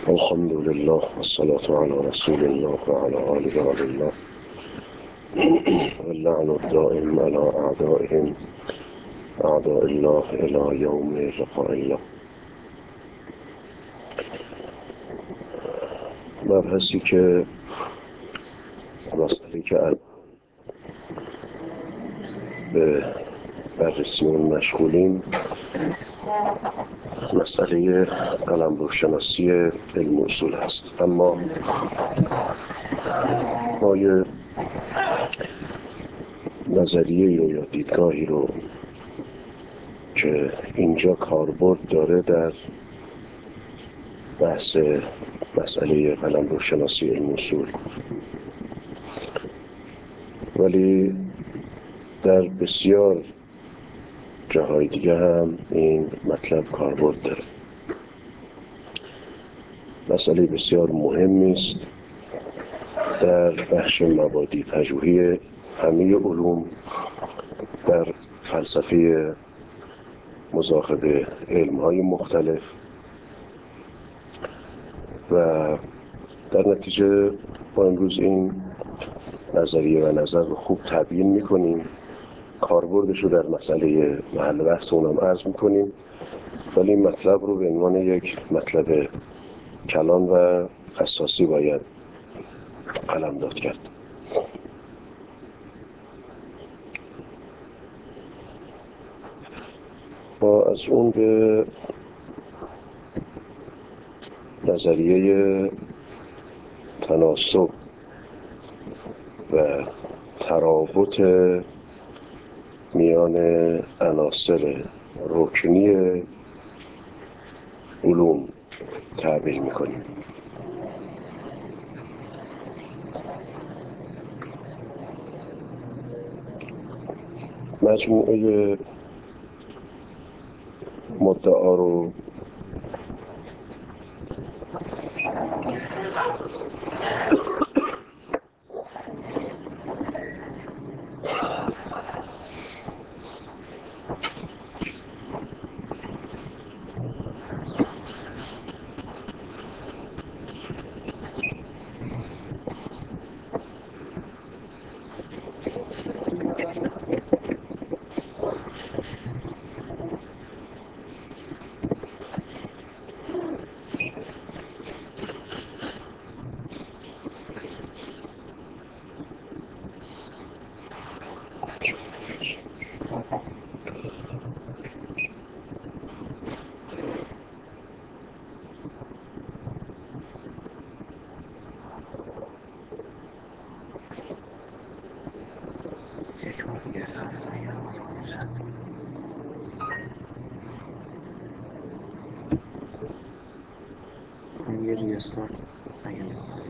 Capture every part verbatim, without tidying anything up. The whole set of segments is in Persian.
الحمد لله والصلاة على رسول الله وعلى آل رسول الله واللعن الدائم على أعدائهم أعداء الله إلى يوم لقاء الله. مبحثی که مسئله که الان به بررسی اون مشغولیم مسئله قلمروشناسی علم اصول هست. اما ما یه نظریه رو یا دیدگاهی رو که اینجا کاربرد داره در بحث مسئله قلمروشناسی علم اصول، ولی در بسیار جاهای دیگه هم این مطلب کاربرد داره. مسئله بسیار مهمی است در بخش مبادی پژوهی همه علوم، در فلسفه مذاکره علم‌های مختلف، و در نتیجه با امروز این نظریه و نظر رو خوب تبیین میکنیم، کاربردش رو در مسئله محل بحث اونم عرض میکنیم، ولی این مطلب رو به عنوان یک مطلب کلان و اساسی باید قلمداد کرد. ما از اون به نظریه تناسب و ترابط میان عناصر رکنی علوم تعبیر میکنیم. مجموعه مدعا رو یه ریستارت اگه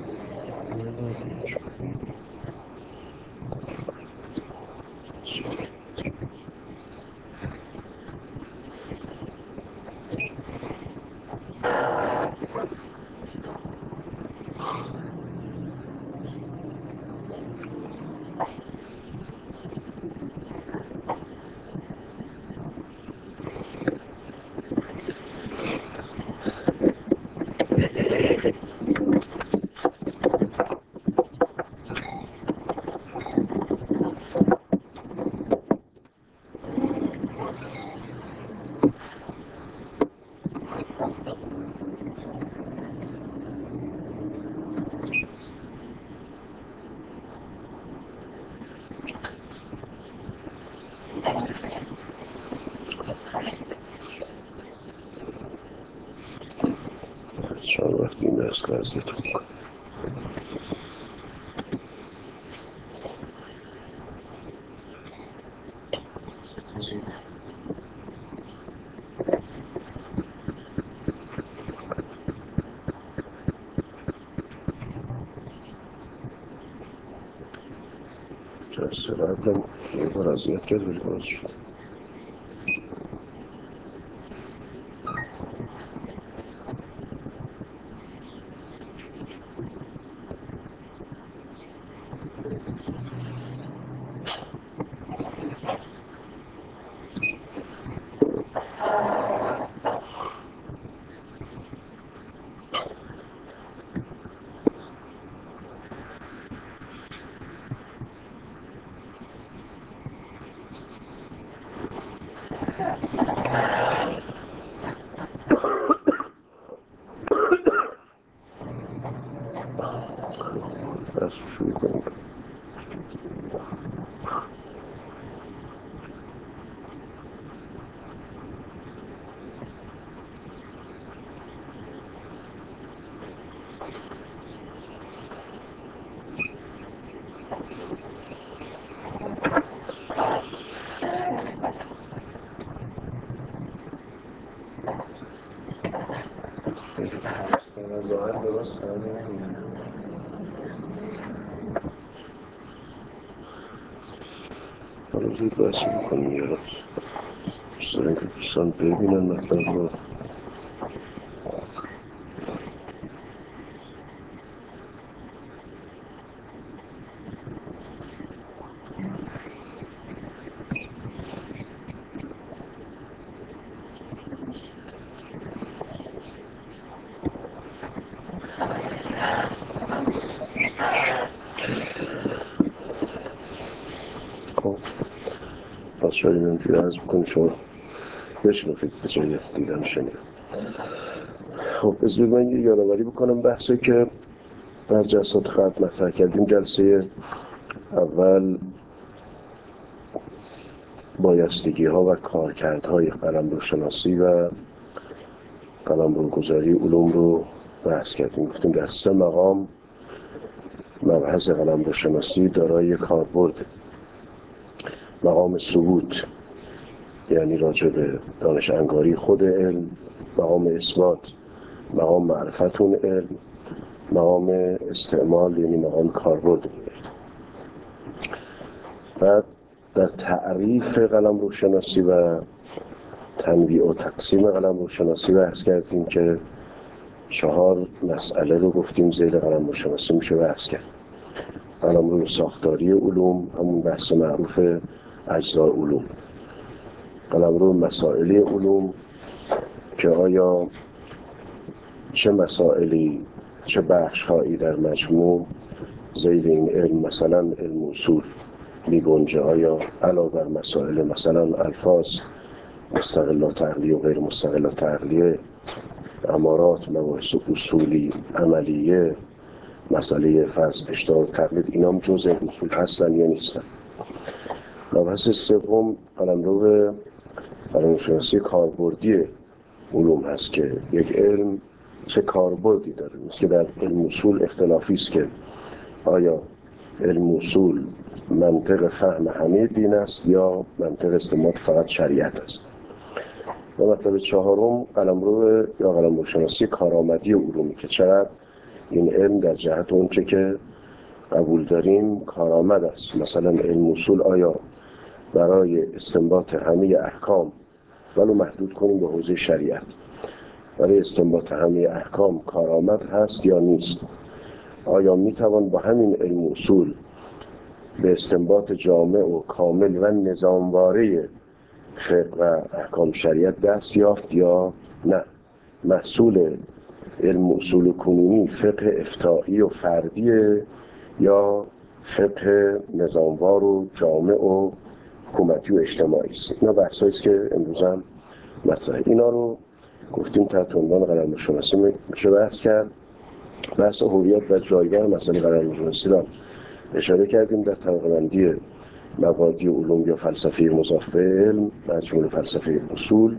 چند وقت این درس که اذیتون میکنه. جلسه قبلم یه بار اذیت کرد ولی باز شد. درس رو شروع کنیم. ظاهر درست قرار نمیدونم حالا زود بحثی بکنیم یا دوست داریم که دوستان ببینن مطلب رو. خب پس شاید این توی عرض بکنیم شما بشنفید به جای دیدن شنید. خب از زود من یه یادآوری بکنم بحثی که در جلسات قبل مطرح کردیم. جلسه اول بایستگی ها و کارکردهای قلمروشناسی و قلمروگذاری علوم رو بحث کردیم. گفتیم در سه مقام مبحث قلمروشناسی دارای کاربرد: مقام ثبوت یعنی راجع به دانش انگاری خود علم، مقام اثبات مقام معرفت اون علم، مقام استعمال یعنی مقام کاربرد اون علم. بعد در تعریف قلمروشناسی و تنویع و تقسیم قلمروشناسی بحث کردیم که چهار مسئله رو گفتیم ذیل قلمروشناسی میشه بحث کرد. قلمرو ساختاری علوم، همون بحث معروف اجزای علوم. قلمرو مسائلی علوم که آیا چه مسائلی چه بخش‌هایی در مجموع ذیل این علم مثلا علم اصول می‌گنجه، آیا علاوه بر مسائل مثلا الفاظ مستقلات عقلی و غیر مستقلات عقلیه، امارات، مباحث اصولی عملیه، مسئله فرض اشتراک تقلید، اینام جزء اصول هستن یا نیستن. مبحث سوم قلمرو قلمروشناسی کاربردی علوم هست که یک علم چه کاربردی داره. مثل که در علم اصول اختلافی است که آیا علم اصول منطق فهم همه دین است یا منطق استنباط فقط شریعت است. و مطلب چهارم قلمرو یا قلمروشناسی کارآمدی علوم که چقدر این علم در جهت اونچه که قبول داریم کارآمد است. مثلا علم اصول آیا برای استنباط همه احکام، ولو محدود کنیم به حوزه شریعت، برای استنباط همه احکام کارآمد هست یا نیست؟ آیا میتوان با همین علم اصول به استنباط جامع و کامل و نظامواره فقه و احکام شریعت دست یافت یا نه؟ محصول علم اصول کنونی فقه افتائی و فردیه یا فقه نظاموار و جامع و حکومتی و اجتماعی است؟ اینا بحثایی است که امروز هم مطرحه. اینا رو گفتیم تحت عنوان قلمروشناسی میشه بحث کرد. بحث هویت و جایگاه مسئله قلمروشناسی را اشاره کردیم در طبقه بندی مبادی علوم یا فلسفه مضاف به علم، مجموع فلسفه اصول.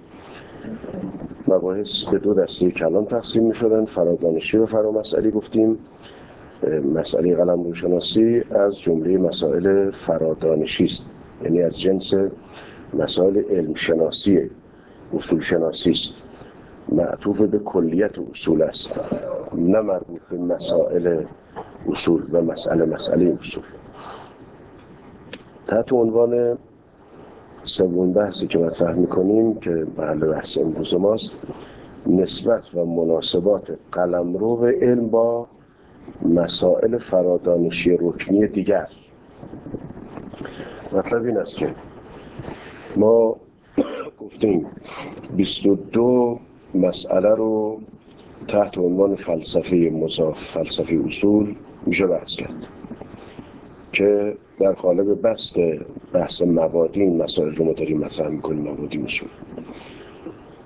مباحث به دو دسته کلان تقسیم می‌شدند: فرادانشی و فرامسئلی. گفتیم مسئله قلمروشناسی از جمله مسائل فرادانشی است، یعنی از جنس مسائل علم شناسی اصول شناسی است، معطوف به کلیت اصول است، نه مربوط به مسائل اصول و مسئله مسئله اصول. تحت عنوان سومین بحثی که مطرح می‌کنیم که محل بحث امروز ماست، نسبت و مناسبات قلمرو علم با مسائل فرادانشی رکنی دیگر. مطلب این است که ما گفتیم بیست و دو مسئله رو تحت عنوان فلسفه مضاف فلسفه اصول میشه بحث کرد که در قالب بست بحث مبادی این مسائل رو ما داریم مطرح میکنیم، مبادی اصول.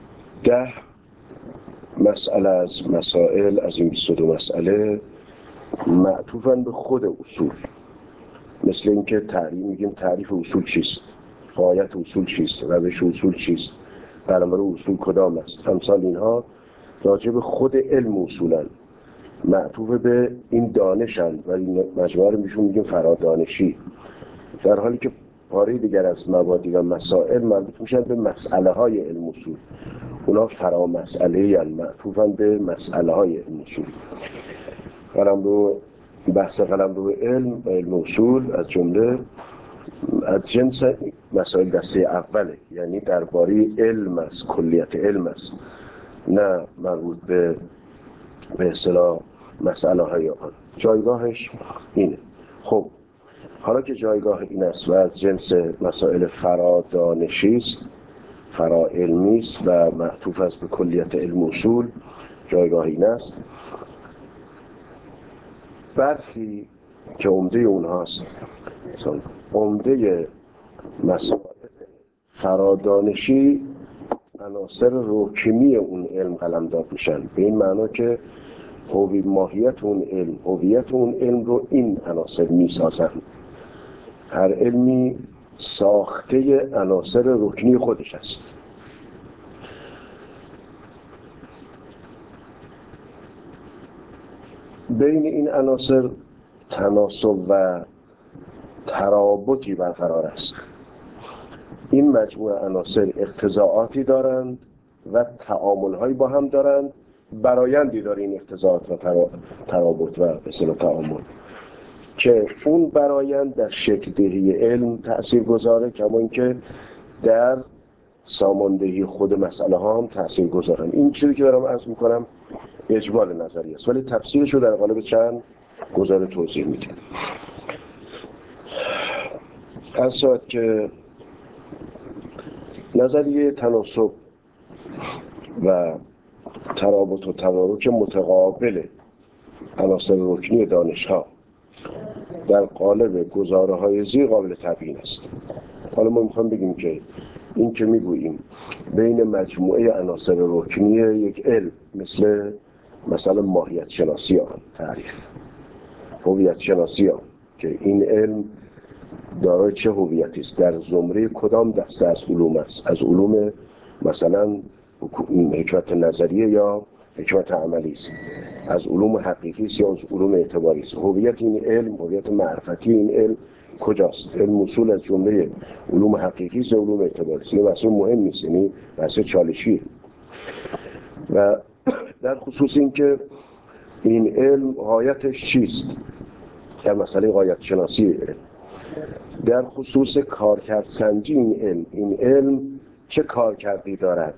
ده مسئله از مسائل از این بیست و دو مسئله معطوفن به خود اصول. مثل اینکه تعریف میگیم تعریف اصول چیست، غایت اصول چیست، روش اصول چیست، قلمرو اصول کدام است. امثال اینها راجع به خود علم اصولن، معطوف به این دانشن و این مجموعه رو میشون میگیم فرادانشی، در حالی که پاره دیگر از مبادی و مسائل مربوط میشن به مسئله های علم اصول. اونا فرا مسئله یعنی معطوفن به مسئله های علم اصول. قلمرو بحث قلمرو علم و علم اصول از جمله از جنس مسائل دسته اوله، یعنی درباره علم است، کلیت علم است، نه مربوط به به اصطلاح مسئله های آن. جایگاهش اینه. خب حالا که جایگاه این است و از جنس مسائل فرادانشی است، فرا علمی است و معطوف است به کلیت علم اصول، جایگاه این است. برخی که عمده اونهاست، عمده مسائل فرادانشی عناصر رکنی اون علم قلمداد میشن، به این معنا که هوی ماهیت اون علم، هویت اون علم رو این عناصر میسازن. هر علمی ساخته عناصر رکنی خودش است. بین این عناصر تناسب و ترابطی برقرار است. این مجموعه عناصر اقتضاعاتی دارند و تعامل‌هایی با هم دارند، برایندی داره این اقتضاعات و ترابط و اصطلاح تعامل، که اون برایند در شکل دهی علم تأثیر گذاره، کما اینکه در ساماندهی خود مسئله ها هم تأثیر گذارن. این چیزی که دارم عرض میکنم اجمال نظری است، ولی تفسیرش رو در قالب چند گزاره توضیح میدیم. از ساعت که نظریه تناسب و ترابط و تدارک متقابل عناصر رکنی دانش‌ها در قالب گزاره‌های زیر قابل تبیین است. حالا ما میخوام بگیم که این که میگوییم بین مجموعه عناصر رکنی یک علم، مثل مثلا ماهیت شناسی آن، تعریف هویت شناسی آن، که این علم دارای چه هویتی است، در زمره کدام دسته از علوم است، از علوم مثلا حکمت نظریه یا حکمت عملی است، از علوم حقیقی است یا از علوم اعتباری است. هویت این علم، هویت معرفتی این علم کجاست؟ علم اصول از جمله علوم حقیقی است یا علوم اعتباری است؟ این مسئله مهم نیست، یعنی مسئله چالشیه. و در خصوص این که این علم غایتش چیست، در مسئله غایت شناسی علم، در خصوص کارکرد سنجی این علم، این علم چه کارکردی دارد،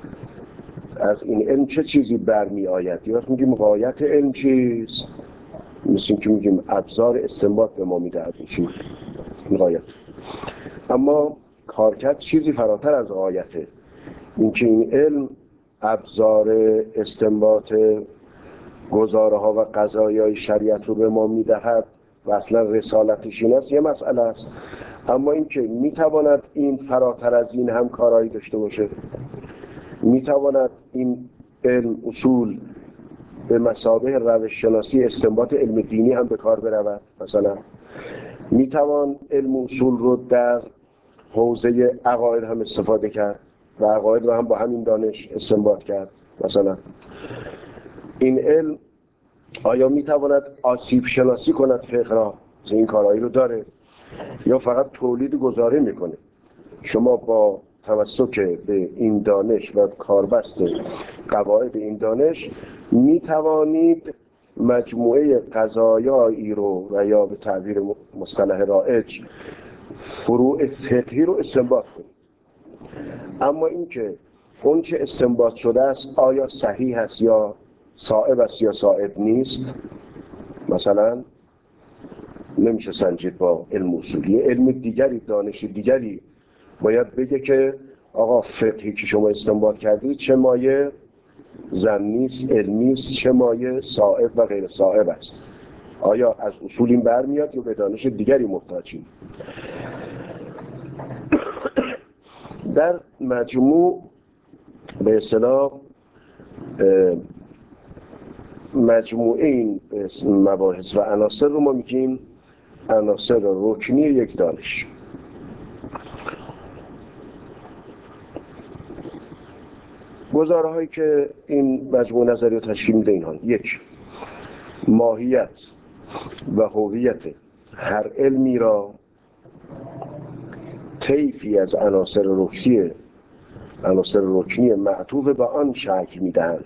از این علم چه چیزی برمی آید. یا میگیم غایت علم چیست، مثل که میگیم ابزار استنباط به ما میدهد اصول، این غایت. اما کارکرد چیزی فراتر از غایته، اینکه این علم ابزار استنباط گزاره ها و قضایای شریعت رو به ما میدهد و اصلا رسالتش این است، یه مسئله است. اما اینکه میتواند این فراتر از این هم کارایی داشته باشه، میتواند این علم اصول به مثابه روش شناسی استنباط علم دینی هم به کار برود، مثلا میتوان علم اصول رو در حوزه عقاید هم استفاده کرد و عقاید رو هم با همین دانش استنباط کرد. مثلا این علم آیا میتواند آسیب شناسی کند فقه را، این کارهایی رو داره، یا فقط تولید گزاره میکنه؟ شما با تمسک به این دانش و کاربست قواعد این دانش میتوانید مجموعه قضایایی رو و یا به تعبیر مصطلح رایج فروع فقهی رو استنباط کنید. اما اینکه اون چه استنباط شده است آیا صحیح است یا صائب است یا صائب نیست، مثلا نمیشه سنجید با علم اصولی. علم دیگری، دانش دیگری باید بگه که آقا فقهی که شما استنباط کردید چه مایه ظنی است، علمی است، چه مایه صائب و غیر صائب است، آیا از اصول این برمیاد یا به دانش دیگری محتاجیم. در مجموع به اصطلاح مجموعه این مباحث و عناصر رو ما میگیم عناصر رکنی یک دانش. گزاره هایی که این مجموعه نظری رو تشکیل میده اینها: یک، ماهیت و هویت هر علمی را طیفی از عناصر رکنی عناصر رکنی معطوف به آن شکل میدهند،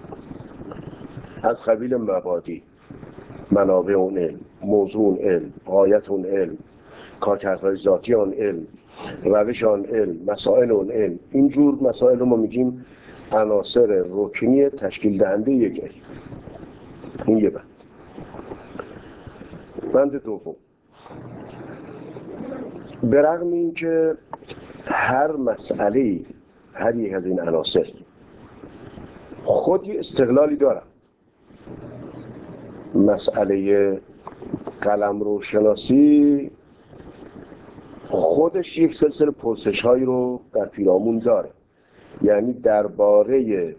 از قبیل مبادی، منابع اون علم، موضوع اون علم، غایت اون علم، کارکردهای ذاتی آن علم، روش آن علم، مسائل اون علم. اینجور مسائل رو ما میگیم عناصر رکنی تشکیل دهنده یک علم. این یه بند. بند دوم: به رغم این که هر مسئله، هر یک از این عناصر خود یه استقلالی دارد، مسئله قلمرو شناسی خودش یک سلسله پرسش هایی رو در پیرامون داره، یعنی درباره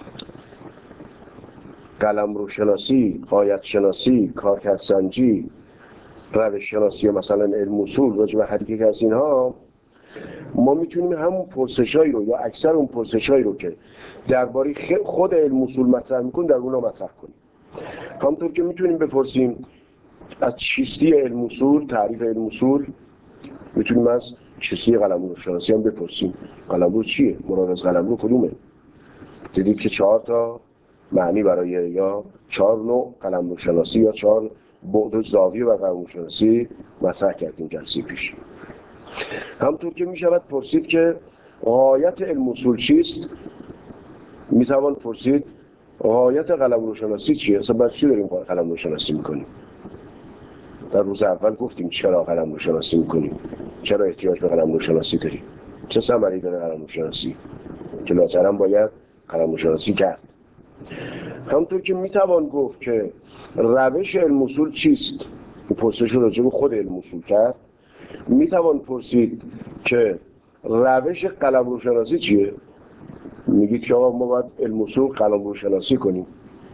قلمرو شناسی، غایت شناسی، کارکردسنجی، روش شناسی، مثلا علم اصول، راجع به هر یک از اینها ما میتونیم همون پرسشایی رو یا اکثر اون پرسشایی رو که درباره خود علم اصول مطرح میکنیم در اونها مطرح کنیم. همونطور که میتونیم بپرسیم از چیستی علم اصول، تعریف علم اصول، میتونیم از چیستی قلمرو شناسی هم بپرسیم قلمرو چیه؟ مراد از قلمرو کدومه؟ دیدید که چهار تا معنی برای یا چهار نوع قلمرو شناسی یا چهار بعد و زاویه بر قلمرو شناسی مطرح کردیم جلسه پیش. همونطور که میشود پرسید که غایت علم اصول چیست، میتوان پرسید غایت قلمرو شناسی چیه؟ اصلا برای چی داریم قلمرو شناسی میکنیم؟ در روز اول گفتیم چرا قلمرو شناسی میکنیم، چرا احتیاج به قلمرو شناسی داریم، چه ثمری داره قلمرو شناسی که لاجرم باید قلمرو شناسی کرد. همونطور که میتوان گفت که روش علم اصول چیست، پرسش راجع به خود علم اصول کرد، میتوان پرسید که روش قلمرو شناسی چیه؟ میگید که آقا ما باید علم اصول قلمرو شناسی کنیم.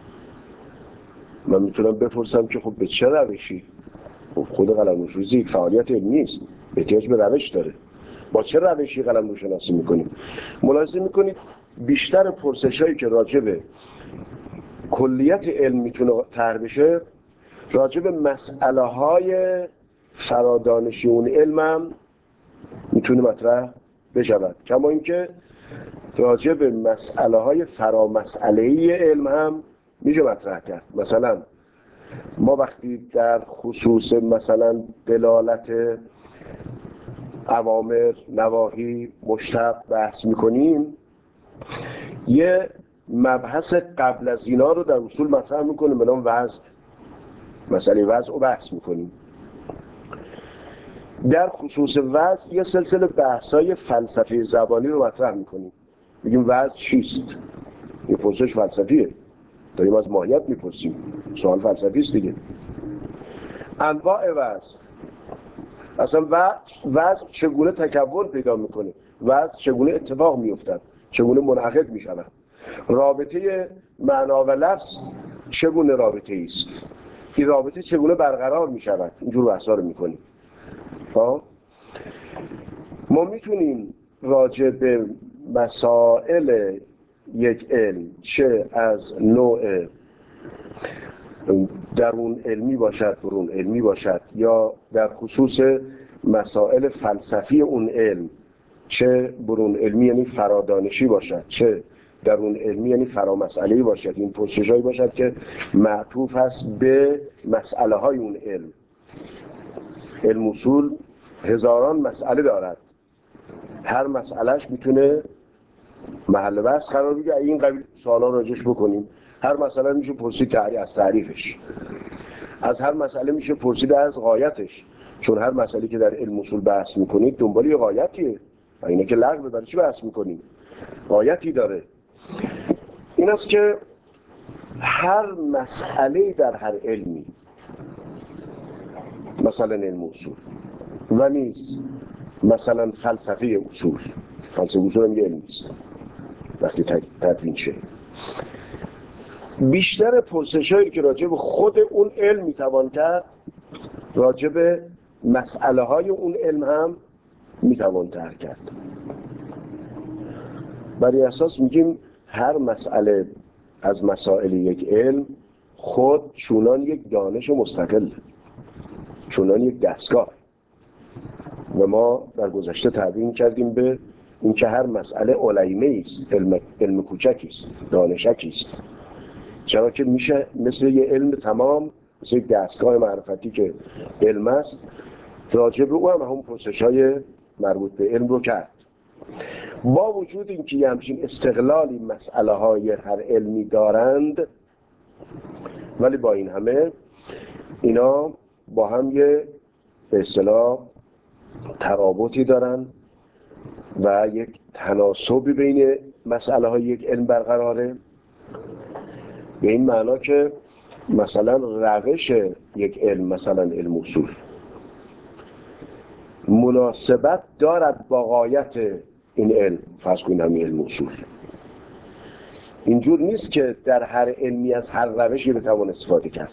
من میتونم بپرسم که خب به چه روشی؟ خب خود قلمرو شناسی یک فعالیت علمی است، احتیاج به روش داره. با چه روشی قلمرو شناسی میکنیم؟ ملاحظه میکنید بیشتر پرسشایی که راجع به کلیت علم میتونه طرح بشه، راجع به مسئله های فرادانشی اون علم هم میتونه مطرح بشود، کما اینکه راجع به مسئله های فرامسئله‌ای علم هم میشه مطرح کرد. مثلا ما وقتی در خصوص مثلا دلالت اوامر، نواهی، مشتق بحث میکنیم، یه مبحث قبل از اینا رو در اصول مطرح میکنیم به نام وضع، مسئله وضع رو بحث میکنیم. در خصوص وضع یه سلسله بحث‌های فلسفی زبانی رو مطرح میکنیم، میگیم وضع چیست؟ یه پرسش فلسفیه، داریم از ماهیت میپرسیم، سوال فلسفی است دیگه. انواع وضع، اصلا وضع چگونه تکون پیدا میکنه، وضع چگونه اتفاق میافتد، چگونه منعقد میشود، رابطه معنا و لفظ چگونه رابطه است، این رابطه چگونه برقرار میشود، اینجور بحثا رو میکنیم. ها ما میتونیم راجع به مسائل یک علم، چه از نوع درون علمی باشد، برون علمی باشد، یا در خصوص مسائل فلسفی اون علم، چه برون علمی یعنی فرادانشی باشد، چه درون علمی یعنی فرامسئله‌ای باشد، این پرسش‌هایی باشد که معطوف است به مسئله های اون علم. علم اصول هزاران مسئله دارد، هر مسئلهش میتونه محل بحث قرار بگیره، این قبیل سوالا راجعش بکنیم. هر مسئله میشه پرسید از تعریفش، از هر مسئله میشه پرسید از غایتش، چون هر مسئله که در علم اصول بحث میکنید دنبال یه غایتیه، اینه که لغو، برای چی بحث میکنیم؟ غایتی داره. این است که هر مسئله در هر علمی، مثلا علم اصول و نیز مثلا فلسفه اصول، فلسفه اصول هم یه علمی است وقتی تدوین شه، بیشتر پرسش هایی که راجع به خود اون علم میتوان کرد، راجع به مسئله های اون علم هم میتوان تر کرد. برای اساس میگیم هر مسئله از مسائل یک علم خود چونان یک دانش مستقل، چونان یک دستگاه. و ما در گذشته تعبیر کردیم به اینکه هر مسئله علیمه است، علم, علم کوچکی است، دانشکی است، چرا که میشه مثل یه علم تمام، مثل یک دستگاه معرفتی که علم است، راجع به او هم همون پرسش‌های مربوط به علم رو کرد. با وجود اینکه یه همچین استقلالی مسئله های هر علمی دارند، ولی با این همه اینا با هم یه به اصطلاح ترابطی دارن و یک تناسبی بین مسئله های یک علم برقراره، به این معنا که مثلا روش یک علم، مثلا علم اصول، مناسبت دارد با غایت این علم. فرض کنید همین علم اصول اینجور نیست که در هر علمی از هر روشی بتوان استفاده کرد،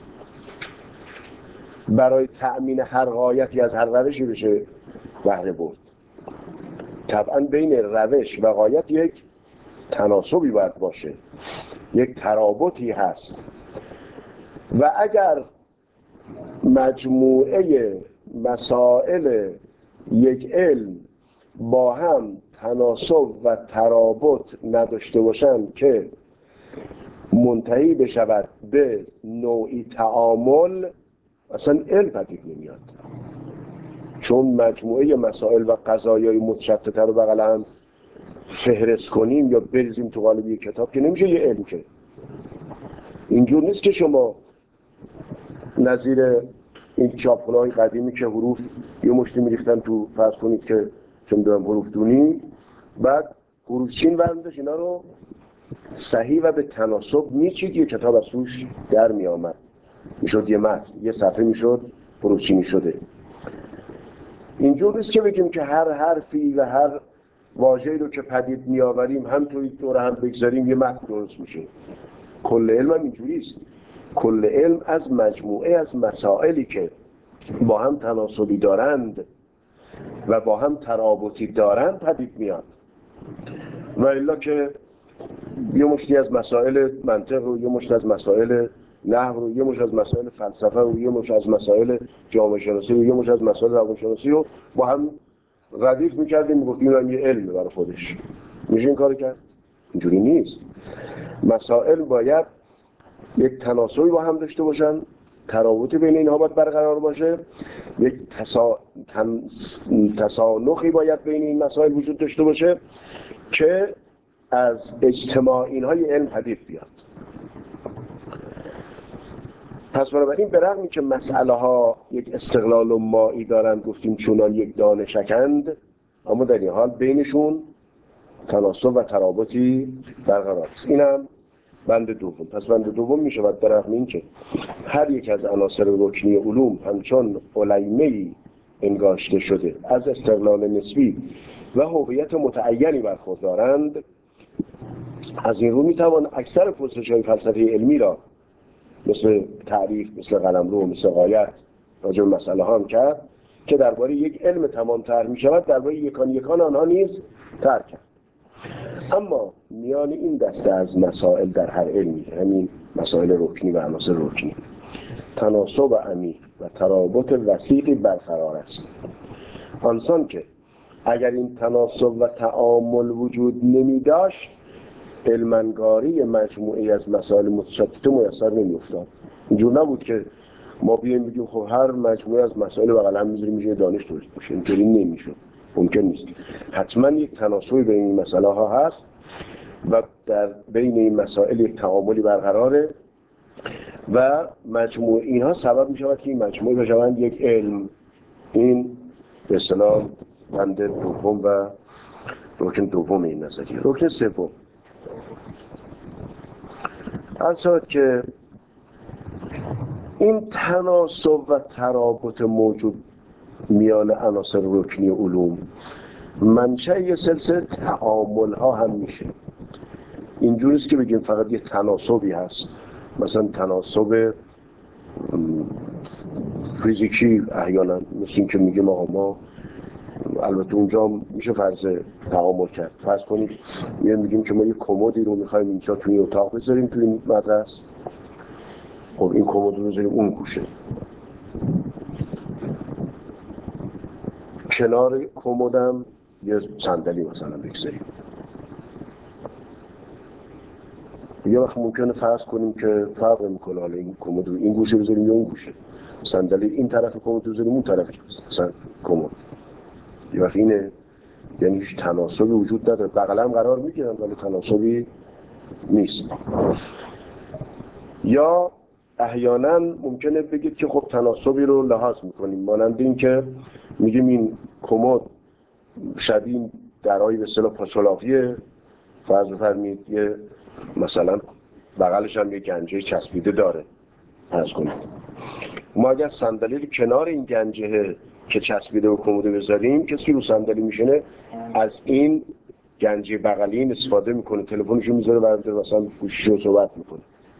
برای تأمین هر غایتی از هر روشی بشه بهره برد. طبعا بین روش و غایت یک تناسبی باید باشه، یک ترابطی هست. و اگر مجموعه مسائل یک علم با هم تناسب و ترابط نداشته باشند که منتهی بشود به نوعی تعامل، اصلا علم پدید نمیاد. چون مجموعه مسائل و قضایای متشتته رو بغل هم فهرست کنیم یا بریزیم تو قالب یک کتاب که نمیشه یه علم. که اینجور نیست که شما نظیر این چاپخونه‌های قدیمی که حروف یه مشتی میریختن تو، فرض کنید که چون دارم حروف دونی، بعد حروف چین برمیداشت اینا رو صحیح و به تناسب میچید، یه کتاب از توش در میامد، میشد یه متن، یه صفحه میشد حروف چینی شده. اینجور نیست که بگیم که هر حرفی و هر واژه‌ای رو که پدید میآوریم همطوری دور هم بگذاریم یه متن درست میشه. کل علم هم اینجوری است. کل علم از مجموعه از مسائلی که با هم تناسبی دارند و با هم ترابطی دارند پدید میاد. و الا که یه مشتی از مسائل منطق رو، یه مشت از مسائل نحو رو، یه مشت از مسائل فلسفه رو، یه مشت از مسائل جامعه شناسی رو، یه مشت از مسائل روانشناسی رو با هم ردیف میکردیم، میگفتیم این یه علمه برای خودش. میشه این کارو کرد؟ اینجوری نیست. مسائل باید یک تناسبی با هم داشته باشن، ترابطی بین اینها باید برقرار باشه، یک تسا... تن... تسانخی باید بین این مسائل وجود داشته باشه که از اجتماع اینهای علم پدید بیاد. پس بنابراین به رغمی که مسئله ها یک استقلال و مایی دارند، گفتیم چونان یک دانشکند، اما در این حال بینشون تناسب و ترابطی برقرار است. اینم بند دوم. پس بند دوم می شود به رغم این که هر یک از عناصر رکنی علوم همچون علیمه‌ای انگاشته شده از استقلال نسبی و هویت متعینی برخوردارند، از این رو می توان اکثر پرسش‌های فلسفی علمی را مثل تعریف، مثل قلمرو، مثل غایت راجع به مسئله ها هم کرد که درباره یک علم تمام تر می شود درباره یکان یکان آنها نیز تر کرد. اما میان این دسته از مسائل در هر علمی، همین مسائل رکنی و عناصر رکنی، تناسب عمیق و ترابط وسیقی برقرار است. آنسان که اگر این تناسب و تعامل وجود نمی داشت، علم‌انگاری مجموعی از مسائل متشتت میسر نمی افتاد. اینجور نبود که ما بیایم بگیم خب هر مجموعه از مسائل بغل هم میذاریم میشه دانش تولید بشه. اینطوری نمیشد، ممکن نیست. حتما یک تناسبی بین این مسائل ها هست و در بین این مسائل یک تعاملی برقراره و مجموع اینها سبب می شود که این مجموعه بشوند یک علم. این به اصطلاح بند دوم و رکن دوم این نظریه. رکن سوم اصلا که این تناسب و ترابط موجود میان عناصر رکنی علوم منشأ یه سلسله تعامل ها هم میشه. اینجوریست که بگیم فقط یه تناسبی هست، مثلا تناسب فیزیکی احیانا، مثل این که میگیم آقا ما، البته اونجا میشه فرض تعامل کرد، فرض کنید میگیم که ما یه کمدی رو میخوایم اینجا توی اتاق بذاریم توی این مدرسه، خب این کمد رو بذاریم اون گوشه، کنار کمدم یه صندلی مثلا بگذاریم. یه وقت ممکنه فرض کنیم که فرق میکنه حالا این کمد رو این گوشه بذاریم یا اون گوشه، صندلی این طرف کمد رو بذاریم اون طرف مثلا کمد، یه وقت اینه، یعنی هیچ تناسبی وجود نداره، بغل هم قرار میگیرن ولی تناسبی نیست. یا احیانا ممکنه بگید که خب تناسبی رو لحاظ میکنیم، مانند این که میگیم این کمد شبیه درهای به اصطلاح پاچالاقیه، فرض بفرمایید یه مثلا بغلش هم یه گنجه چسبیده داره، فرض کنید ما اگر صندلی رو کنار این گنجه که چسبیده و کمد بذاریم، کسی که رو صندلی میشینه از این گنجه بغلی استفاده میکنه، تلفنشو میذاره برمی‌داره مثلا گوشیشو صحبت میکنه.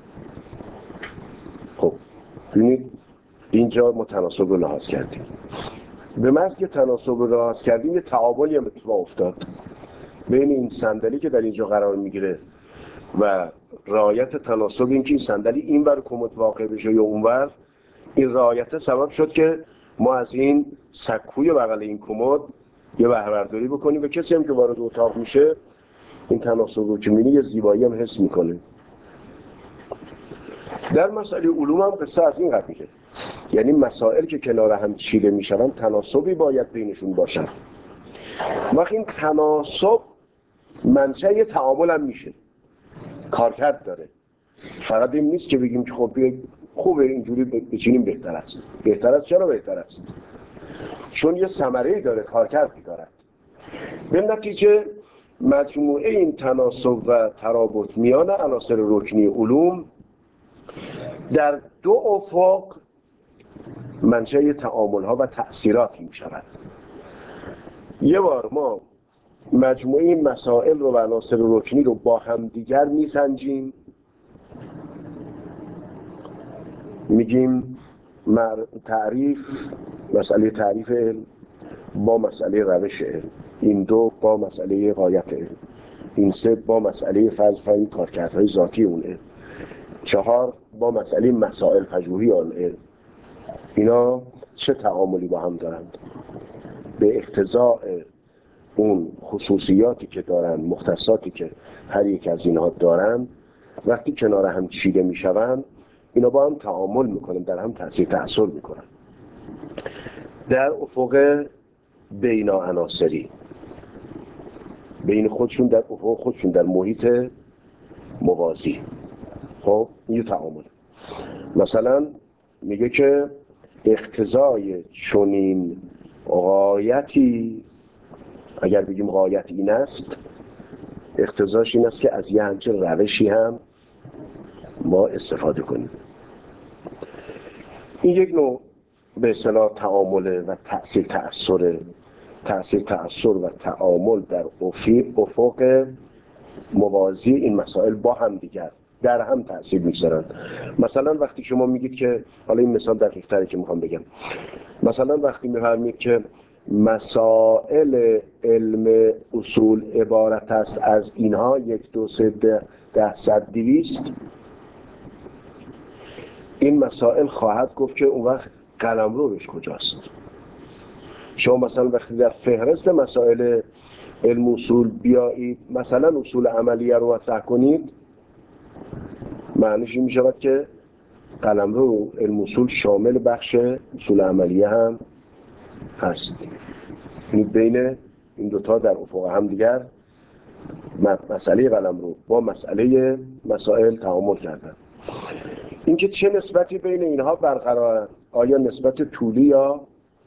خب ببینید اینجا ما تناسب رو لحاظ کردیم. به محض که تناسب رو لحاظ کردیم یه تعاملی هم اتفاق افتاد بین این صندلی که در اینجا قرار میگیره و رعایت تناسب، این که این صندلی اینور کمد واقع بشه یا اونور، این رعایت سبب شد که ما از این سکوی بغل این کمد یه بهره برداری بکنیم و کسی هم که وارد اتاق میشه این تناسب رو که می‌بینه یه زیبایی هم حس میکنه. در مسائل علوم هم قصه از این قبیله، یعنی مسائل که کنار هم چیده میشن تناسبی باید بینشون باشن. وقتی این تناسب منشأ تعامل هم میشه، کارکرد داره، فقط این نیست که بگیم که خب خوبه اینجوری بچینیم بهتر است. بهتر است چرا بهتر است؟ چون یه ثمره‌ای داره، کارکردی داره. به نتیجه مجموعه این تناسب و ترابط میان عناصر رکنی علوم در دو افق منشأ تعامل‌ها و تأثیراتی می‌شود. یه بار ما مجموعه این مسائل رو و عناصر رکنی رو با هم دیگر میسنجیم، میگیم تعریف، مسئله تعریف علم با مسئله روش علم، این دو با مسئله غایت علم، این سه با مسئله فرض فرض کارکردهای ذاتی اون علم، چهار با مسئله مسائل پژوهی آن علم. اینا چه تعاملی با هم دارند؟ به اقتضاء اون خصوصیاتی که دارن، مختصاتی که هر یک از اینها دارن، وقتی کنار هم چیده میشوند اینا با هم تعامل میکنن، در هم تأثیر تأثیر میکنن در افق بینا عناصری، بین خودشون، در افق خودشون، در محیط موازی. خب این تعامل مثلا میگه که اقتضای چنین غایتی، اگر بگیم غایت این است، اقتضاش این است که از یه همچین روشی هم ما استفاده کنیم. این یک نوع به اصطلاح تعامل و تأثیر تأثیر تأثیر تأثیر و تعامل در افق موازی این مسائل با هم دیگر در هم تأثیر میگذارن. مثلا وقتی شما میگید که، حالا این مثال دقیق تری که میخوام بگم، مثلا وقتی میفرمایید که مسائل علم اصول عبارت است از اینها یک دو سه ده, ده صد دویست، این مسائل خواهد گفت که اون وقت قلمروش کجاست. شما مثلا وقتی در فهرست مسائل علم اصول بیایید مثلا اصول عملیه رو مطرح کنید، معنیش این میشود که قلمرو علم اصول شامل بخش اصول عملیه هم هست. یعنی بین این دوتا در افق هم دیگر مسئله قلمرو با مسئله مسائل تعامل کردن. اینکه چه نسبتی بین اینها برقراره، آیا نسبت طولی یا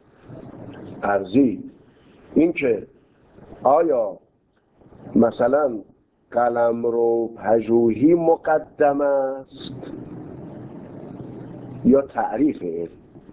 عرضی؟ اینکه آیا مثلا قلمرو پژوهی مقدم است یا تعریف علم؟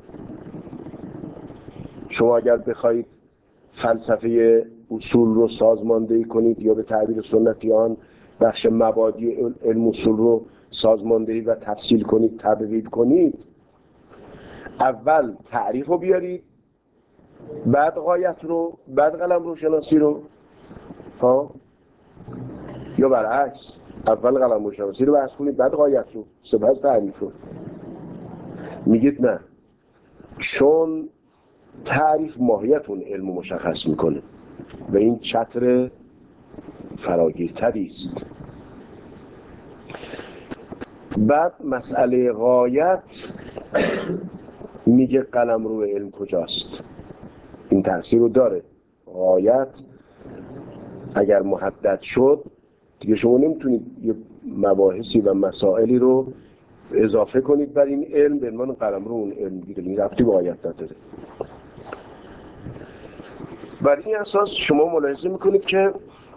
شما اگر بخواید فلسفه اصول رو سازماندهی کنید یا به تعبیر سنتیان بخش مبادی علم اصول رو سازماندهی و تفصیل کنید، تبیین کنید، اول تعریف رو بیارید، بعد غایت رو، بعد قلمرو شناسی رو، ها، یا برعکس، اول قلمرو شناسی رو بحث کنید، بعد غایت رو، سپس تعریف رو. میگید نه، چون تعریف ماهیت اون علم مشخص میکنه و این چتر فراگیرتری است. بعد مسئله غایت میگه قلمرو علم کجاست. این تأثیر رو داره. غایت اگر محدد شد دیگه شما نمیتونید یه مباحثی و مسائلی رو اضافه کنید بر این علم به عنوان قلمرو اون علم دیگه، این ربطی به غایت نداره. بر این اساس شما ملاحظه میکنید که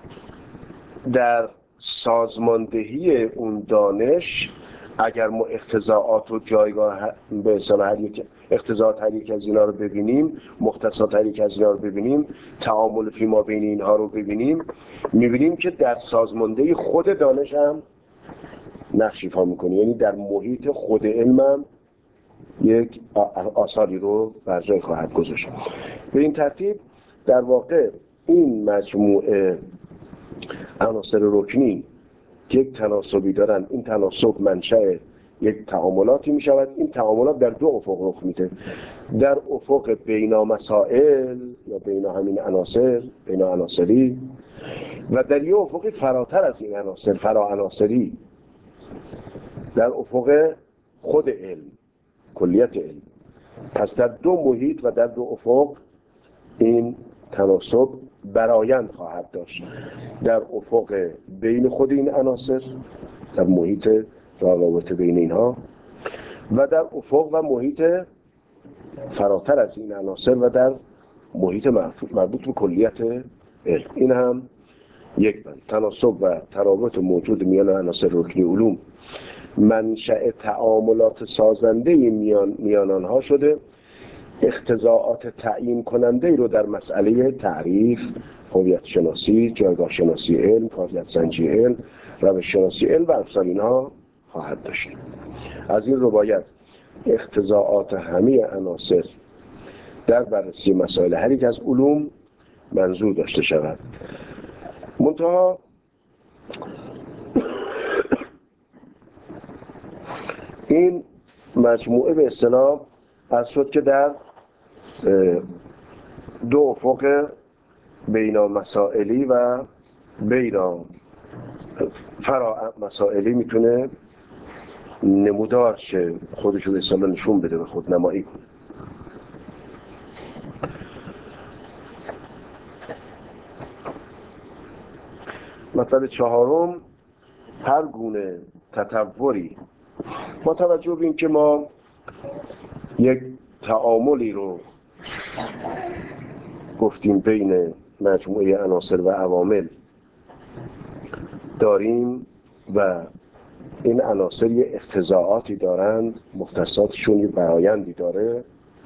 در سازماندهی اون دانش اگر ما اقتضاعات و جایگاه به اصطلاح هر یک اقتضاعات هر یک از اینا رو ببینیم، مختصات هر یک از اینا رو ببینیم، تعامل فیما بین اینها رو ببینیم، میبینیم که در سازماندهی خود دانش هم نقش ایفا میکنه، یعنی در محیط خود علم هم یک آثاری رو بر جای خواهد گذاشت. به این ترتیب در واقع این مجموعه عناصر رکنی که یک تناسبی دارن، این تناسب منشأ یک تعاملاتی می شود. این تعاملات در دو افق رخ میده، در افق بینا مسائل یا بینا همین عناصر، بینا عناصری، و در یک افق فراتر از این عناصر، فرا عناصری، در افق خود علم، کلیت علم. پس در دو محیط و در دو افق این تناسب برآیند خواهد داشت، در افق بین خود این عناصر، در محیط روابط بین اینها، و در افق و محیط فراتر از این عناصر و در محیط مربوط به کلیت علم. این هم یک بند. تناسب و ترابط موجود میان عناصر رکنی علوم منشأ تعاملات سازنده میان میان آنها شده، اقتضاعات تعیین کننده رو در مسئله تعریف، هویت شناسی، جایگاه شناسی علم، کاریت سنجی علم، روش شناسی علم و امثال اینها خواهد داشت. از این رو باید اقتضاعات همه عناصر در بررسی مسائل هر یک از علوم منظور داشته شود. منتها این مجموعه به اصطلاح از شد که در دو افق بینا مسائلی و بینا فرا مسائلی میتونه نمودار شه، خودشو به اصطلاح نشون بده، به خود نمایی کنه. مطلب چهارم، هر گونه تطوری با توجه به اینکه ما یک تعاملی رو گفتیم بین مجموعه عناصر و عوامل داریم و این عناصر یه اقتضاعاتی دارند، مختصاتشون یه برآیندی داره.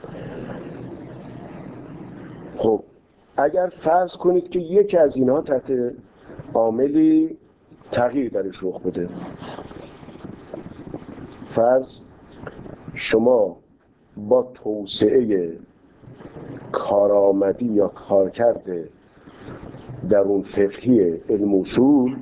خب اگر فرض کنید که یکی از اینها تحت عاملی تغییر درش رخ بده، فرض شما با توسعه کارآمدی یا کارکرد درون فقهی علم اصول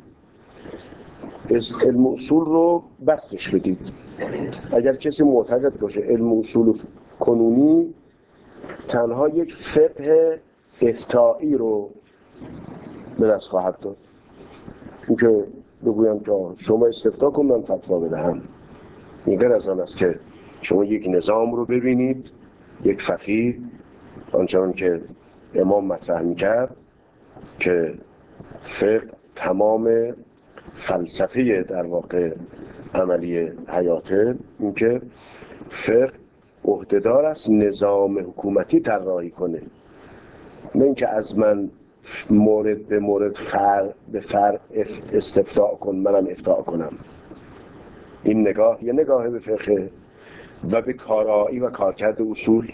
علم اصول رو بستش بدید. اگر کسی معتقد باشه علم اصول کنونی تنها یک فقه افتائی رو به دست خواهد داد، اینکه بگویم که شما استفتاء کن من فتوا بدهم، این غیر از آن است که شما یک نظام رو ببینید، یک فقیه آنچنان که امام مطرح می‌کرد که فقه تمام فلسفه در واقع عملی حیاته، این که فقه عهده‌دار است نظام حکومتی طراحی کنه، نه اینکه از من مورد به مورد فر به فر استفتاء کن منم افتاء کنم. این نگاه یه نگاه به فقه و به کارایی و کارکرد اصول.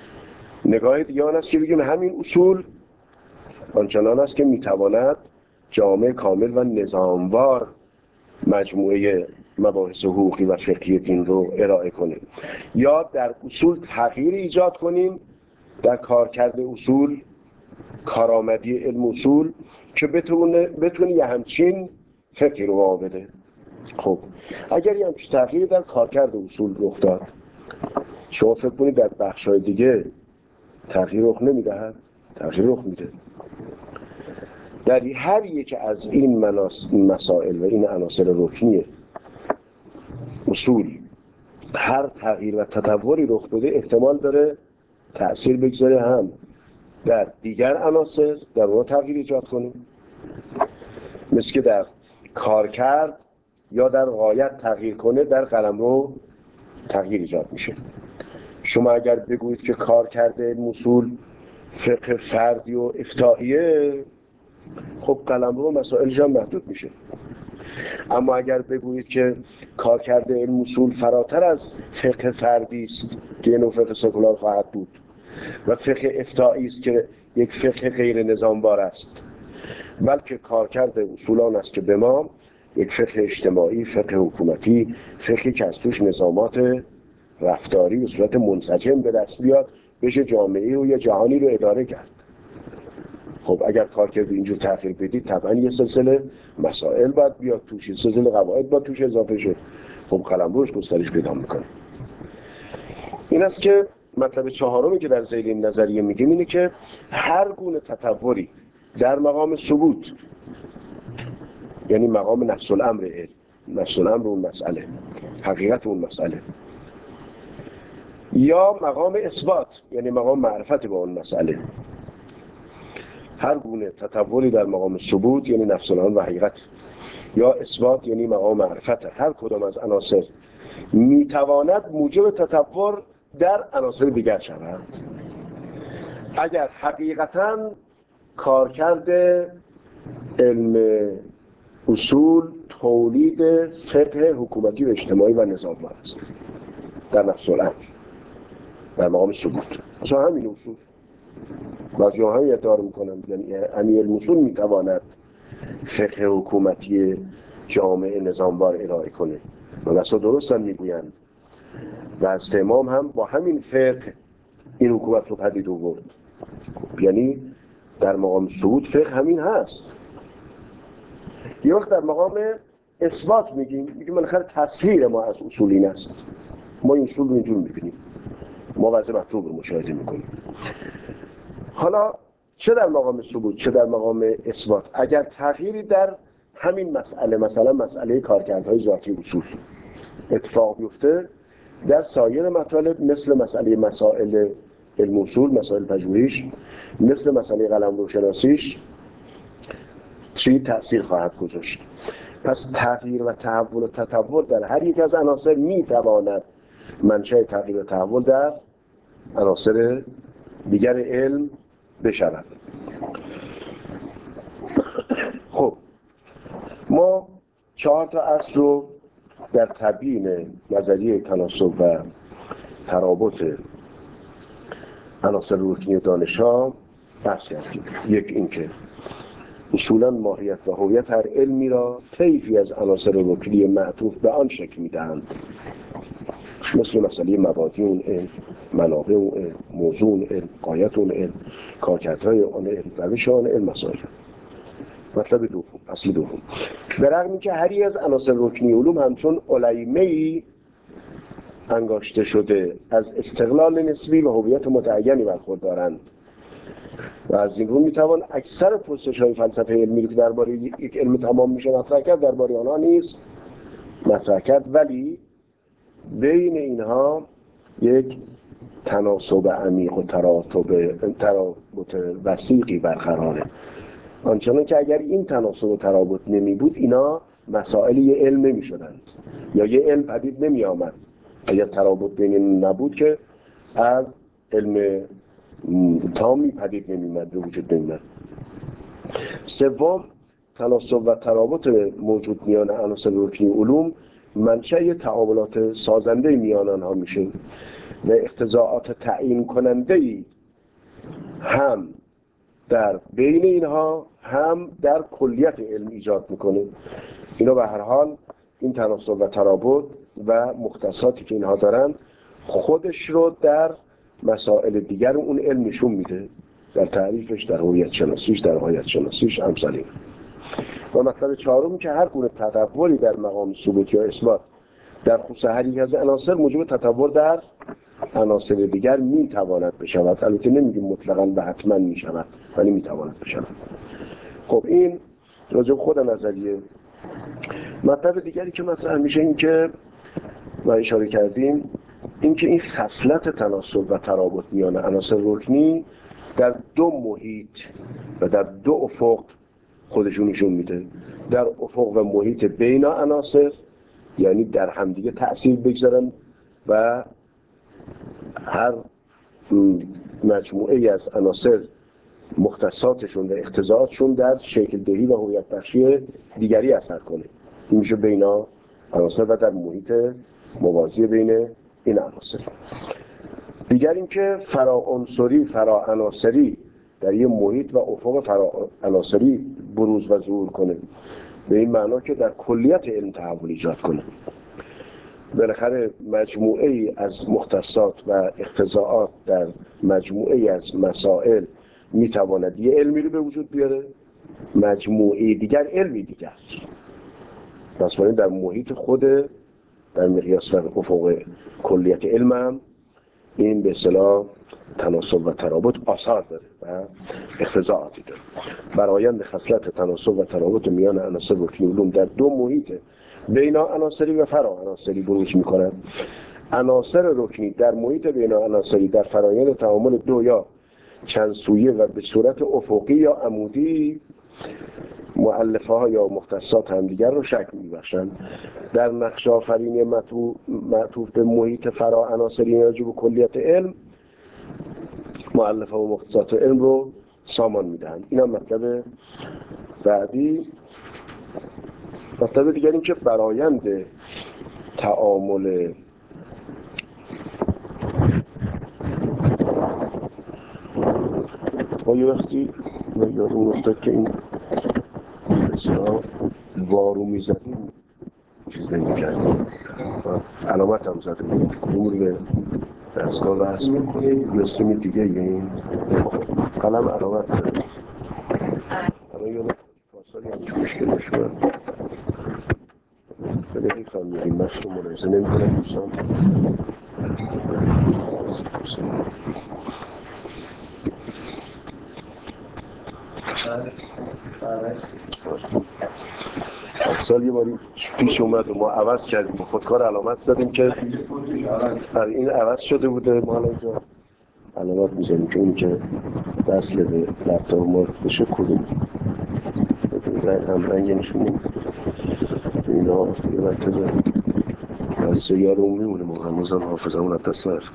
نگاه دیگه آن است که بگیم همین اصول آنچنان است که میتواند جامع کامل و نظاموار مجموعه مباحث حقوقی و فقهی دین رو ارائه کنیم، یا در اصول تغییر ایجاد کنیم در کارکرد اصول، کارآمدی علم اصول، که بتونه بتونه یه همچین فقهی رو وام بده. خب اگر یه همچین تغییری در کارکرد اصول رخ داد، شما فکر کنید در بخش‌های دیگه تغییر رخ نمیدهد؟ تغییر رخ میده. در هر یک از این مسائل و این عناصر رکنی اصول هر تغییر و تطوری رخ بده احتمال داره تأثیر بگذاره هم در دیگر عناصر، در اونها تغییر ایجاد کنه، مثل که در کارکرد یا در غایت تغییر کنه، در قلمرو تغییر ایجاد میشه. شما اگر بگویید که کارکرد اصول فقه فردی و افتائیه، خب قلمرو مسائلش هم محدود میشه. اما اگر بگویید که کارکرد علم اصول فراتر از فقه فردی است که نوع فقه سکولار خواهد بود و فقه افتائی است که یک فقه غیر نظاموار است، بلکه کارکرد اصولان است که به ما یک فقه اجتماعی، فقه حکومتی، فقهی که از توش نظامات رفتاری به صورت منسجم به دست بیاد، بشه جامعه رو یا جهانی رو اداره کرد. خب اگر کارکرد اینجور تغییر بدید، طبعا یه سلسله مسائل باید بیاد توش، یه سلسله قواعد باید توش اضافه شه. خب قلمروش گسترش پیدا میکنه. این است که مطلب چهارمی که در ذیل این نظریه میگیم اینه که هر گونه تطوری در مقام ثبوت، یعنی مقام نفس الامر علم، نفس الامر اون مسئله، حقیقت اون مسئله، یا مقام اثبات، یعنی مقام معرفت با اون مسئله، هر گونه تطوری در مقام ثبوت یعنی نفس الامر و حقیقت، یا اثبات یعنی مقام معرفت، هر کدام از عناصر میتواند موجب تطور در عناصر دیگر شود اگر حقیقتاً کارکرد علم اصول تولید فقه حکومتی و اجتماعی و نظاموار است در نفس الامر، در مقام ثبوت. مثلا همین اصول بعضی ها هم ادعا میکنن، یعنی همین علم اصول میتواند فقه حکومتی جامع نظاموار ارائه کنه و مثلا درست هم میگویند و از امام هم با همین فقه این حکومت رو پدید آورد. یعنی در مقام ثبوت فقه همین هست. یه وقت در مقام اثبات میگیم میگیم بالاخره تصویر ما از اصول این است، ما این اصول رو اینجور میبینیم، ما وضع مطلوب رو مشاهده میکنیم. حالا چه در مقام ثبوت چه در مقام اثبات، اگر تغییری در همین مسئله، مثلا مسئله کارکردهای ذاتی اصول اتفاق بیفته، در سایر مطالب مثل مسئله مسائل علم اصول، مسائل پژوهش، مثل مسئله قلمروشناسیش چی تأثیر خواهد گذاشت. پس تغییر و تحول و تطور در هر یک از عناصر میتواند منشأ تغییر و تحول در عناصر دیگر علم بشود. خب ما چهار تا اصل رو در تبیین نظریه تناسب و ترابط عناصر رکنی دانش‌ها بحث کردیم. یک اینکه اصولاً ماهیت و هویت هر علمی را طیفی از عناصر رکنی معطوف به آن شکل میدهند، مثل مسئله مبادی اون علم، منابع اون علم، موضوع اون علم، غایت اون علم، کارکردهای آن علم، روش آن علم، مسائل. مطلب دوم، اصل دوم، به رغم اینکه هر یک از عناصر رکنی علوم همچون علیمه‌ای انگاشته شده از استقلال نسبی و هویت متعینی برخوردارند و از این رو میتوان اکثر پرسش‌های فلسفه علمی که درباره یک علم تمام میشه مطرح کرد درباره آنها نیست مطرح کرد، ولی بین اینها یک تناسب عمیق و تراتب ترابط وثیقی برقراره، آنچنان که اگر این تناسب و ترابط نمی بود اینا مسائل یه علم نمی شدند یا یه علم پدید نمی آمد. اگر ترابط بین این نبود که از علم تامی پدید نمی آمد، به وجود نمی آمد. سوم، تناسب و ترابط موجود میان عناصر رکنی علوم منشأ تعاملات سازنده میان آنها میشه و اقتضاعات تعیین کننده هم در بین اینها هم در کلیت علم ایجاد میکنه. اینا به هر حال این تناسب و ترابط و مختصاتی که اینها دارن خودش رو در مسائل دیگر اون علم نشون میده، در تعریفش، در هویت شناسیش، در غایت شناسیش، امثال این. و مطلب چهارم که هر گونه تطوری در مقام ثبوت یا اثبات در خصوص هر یک از عناصر موجب تطور در عناصر دیگر میتواند بشود. البته نمیگیم مطلقاً به حتما میشود، ولی میتواند بشود. خب این راجع خود نظریه. مطلب دیگری که مطرح میشه این که ما اشاره کردیم، این که این خصلت تناسب و ترابط میان عناصر رکنی در دو محیط و در دو افق خودشون نشون میده. در افق و محیط بین عناصر، یعنی در همدیگه تأثیر بگذارن و هر مجموعه ای از عناصر مختصاتشون و اقتضاعاتشون در شکل دهی و هویت بخشی دیگری اثر کنه. این میشه بین عناصر و در محیط موازی بین این عناصر. دیگر اینکه فراعنصری فراعناصری در یه محیط و افق فراعناصری بروز و ظهور کنه، به این معنا که در کلیت علم تحول ایجاد کنه. بالاخره مجموعه ای از مختصات و اقتضاعات در مجموعه ای از مسائل میتواند یه علمی رو به وجود بیاره، مجموعه دیگر علمی دیگر. پس ما در محیط خود، در مقیاس و افق کلیت علم هم این به اصطلاح تناسب و ترابط آثار داره و اقتضاعاتی داره. برآیند خصلت تناسب و ترابط میان عناصر رکنی علوم در دو محیط بین عناصری و فراعناصری بروز می‌کند. عناصر رکنی در محیط بین عناصری در فرآیند تعامل دو یا چند سویه و به صورت افقی یا عمودی مؤلفه ها یا مختصات همدیگر رو شکل می‌بخشند. در نقش آفرینی معطوف به محیط فراعناصری راجع به کلیت علم، مؤلفه و مختصات علم رو سامان میدهند. این هم مطلب بعدی. مطلب دیگر این که برآیند تعامل ما یه وقتی یادم افتاد که این بسیار وارو میزدیم چیز نمی‌کردیم، علامت هم زده بود کدوم رو به دستگاه وصل بکنیم مثل می دیگه این قلم علامت زده. الان یادم پاسالی همچه مشکل نشود به دقیق هم میگیم مشکل ملاحظه نمی‌کنم دوستان. از سال یه باری پیش اومد و ما عوض کردیم، خودکار علامت زدیم که این عوض شده بوده. ما الان اینجا علامت میزنیم که اون که وصل به لپتاپ ما بشه کدوم هم رنگ نشونیم اینا یه وقت از سیار اون میمونه. ما هنوزم حافظه اون از دست نرفت.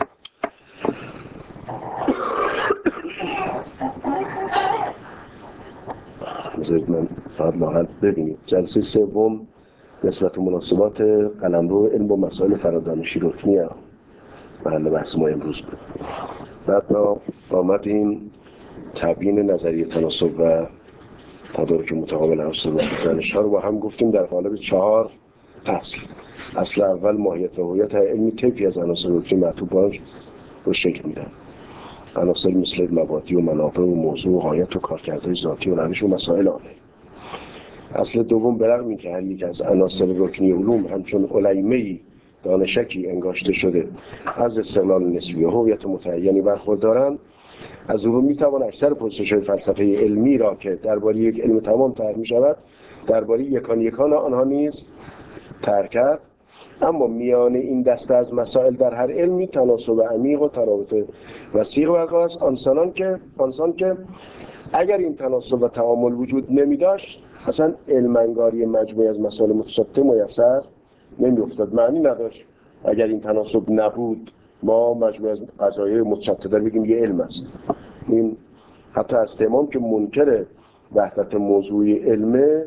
بذارید من فقط لاحظ ببینید. جلسه سوم نسبت و مناسبات قلمرو علم و مسائل فرادانشی رکنی محل بحث ما امروز بود. بعد ما آمدیم تبیین نظریه تناسب و تدارک متقابل عناصر رکنی دانش‌ها رو با هم گفتیم در قالب چهار اصل. اصل اول ماهیت و هویت علمی طیفی از عناصر رکنی معطوف بر رو شکل میدن. عناصر مثل مبادی و منابع و موضوع و غایت و کارکردهای ذاتی و روش و مسائل آنه. اصل دوم برغم این که هر یک از عناصر رکنی علوم همچون علیمه‌ای دانشکی انگاشته شده از استقلال نسبی و هویت متعینی برخوردارند، از او میتوان اکثر پرسش‌های فلسفه علمی را که درباره یک علم تمام طرح می‌شود درباره یکان یکان آنها نیز طرح کرد. اما میان این دسته از مسائل در هر علمی تناسب عمیق و ترابط وسیع برقرار است، آنسان که آنسان که اگر این تناسب و تعامل وجود نمی‌داشت اصلا علم‌انگاری مجموعی از مسائل متشابه میسر نمی‌افتاد. معنی نداشت اگر این تناسب نبود ما مجموعی از قضایای متشابه بگیم یه علم است. این حتی از تمام که منکر وحدت موضوعی علمه